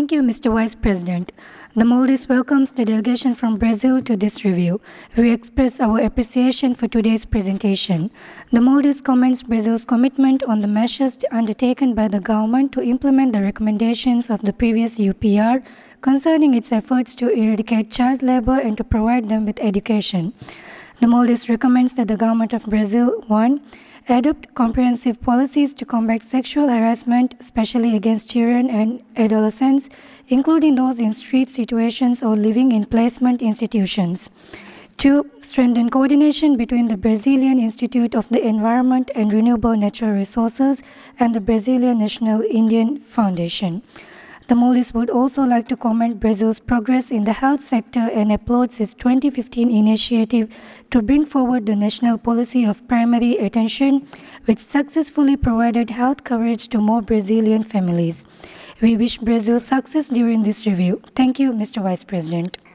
Thank you, Mr. Vice President. The Maldives welcomes the delegation from Brazil to this review. We express our appreciation for today's presentation. The Maldives commends Brazil's commitment on the measures undertaken by the government to implement the recommendations of the previous UPR concerning its efforts to eradicate child labor and to provide them with education. The Maldives recommends that the government of Brazil 1. Adopt comprehensive policies to combat sexual harassment, especially against children and adolescents, including those in street situations or living in placement institutions. 2. Strengthen coordination between the Brazilian Institute of the Environment and Renewable Natural Resources and the Brazilian National Indian Foundation. The Maldives would also like to commend Brazil's progress in the health sector and applauds its 2015 initiative to bring forward the national policy of primary attention, which successfully provided health coverage to more Brazilian families. We wish Brazil success during this review. Thank you, Mr. Vice President.